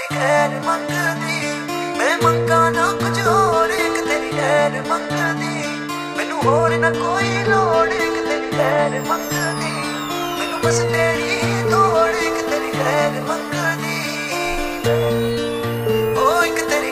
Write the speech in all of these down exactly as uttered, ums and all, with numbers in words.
खैर मंगदी मैं मंगा ना कुछ होर एक तेरी खैर मंगदी मैनू होर ना कोई लोड़ एक तेरी खैर मंगदी मैनू बस तेरी दौड़ एक तेरी खैर मंगदी ओ एक तेरी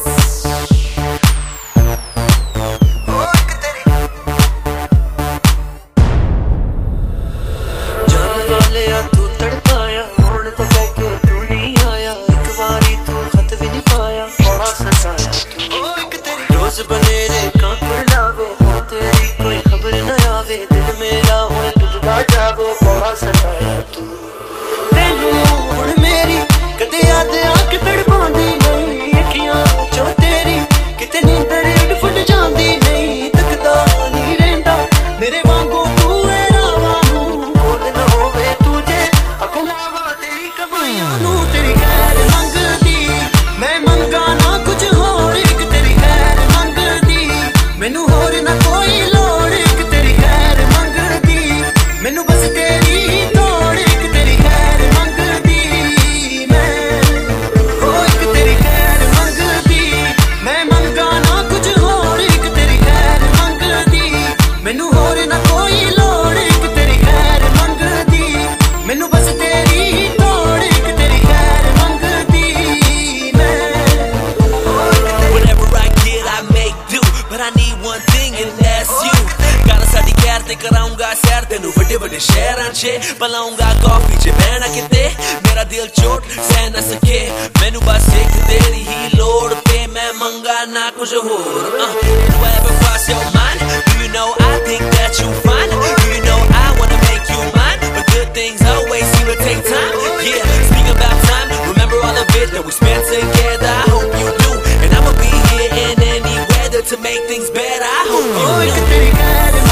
कराऊंगा सैर तेनू बड़े बड़े शहरां च पलाऊंगा कॉफी च बहना किते मेरा दिल चोट सह न सके मैनू बस एक तेरी ही लोड़ ते मैं मंगा ना कुछ होर Do I ever cross your mind? Do you know I think that you fine? Do you know I wanna make you mine? But good things always seem to take time. Yeah, speaking about time, remember all of it that we spent together. I hope you do, and I'ma be here in any weather to make things better. I hope you do.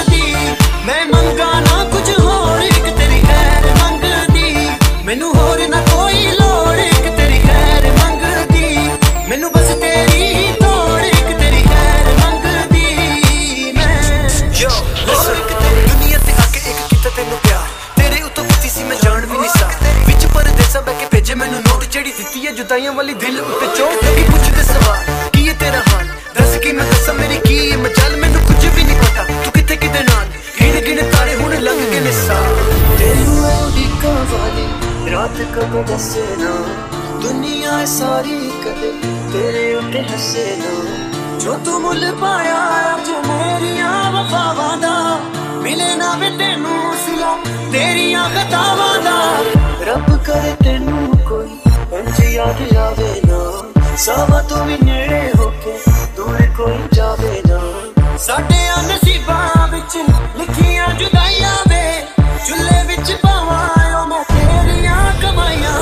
मैं मंगा ना कुछ होर एक तेरी खैर मंगदी मैनू होर ना कोई लोड़ एक तेरी खैर मंगदी मैनू बस तेरी दौड़ एक तेरी खैर मंगदी मैं यो दुनिया ते आके एक किता तेनू प्यार तेरे उतों किसी सी मैं जान भी नहीं सा विच परदेसां बैठ के भेजे मैनू नोट जेड़ी दित्ती है जुदाइयां वाली दिल उत्ते चोट की पुछदे सवाल की है तेरा हाल दस की मैं दसां मेरी की मचाल मैनू कुछ भी नहीं पता तू किथे किदे नाल रात कब दसे ना दुनिया सारी कदे तेरे उत्ते हसे ना जो तू मुल पाया अज मेरिया वफावां दा मिले ना वे तेनू सिला तेरिया खतावां दा रब करे तेनू कोई इंज याद आवे ना सावा तू भी नेड़े होके दूर कोई जावे ना साडे नसीबां विच लिखियां जुदाइयां वे चुल्हे विच पावां मैं तेरियां कमाइयां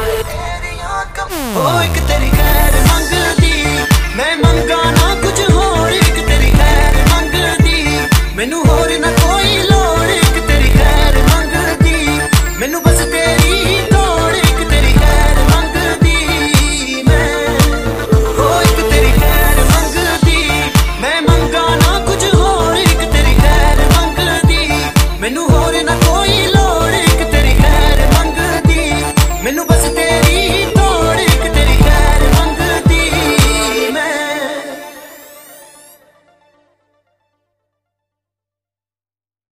ओ एक तेरी खैर मंगदी मैं मंगा ना कुछ होर एक तेरी खैर मंगदी मैनू होर ना कोई लोड़ एक तेरी खैर मंगदी मैनू बस तेरी दौड़ एक तेरी खैर मंगदी मैं ओ एक तेरी खैर मंगदी मैं मंगा ना कुछ होर एक तेरी खैर मंगदी मैनू होर ना कोई लोड़ एक तेरी खैर मंगदी मैनू बस तेरी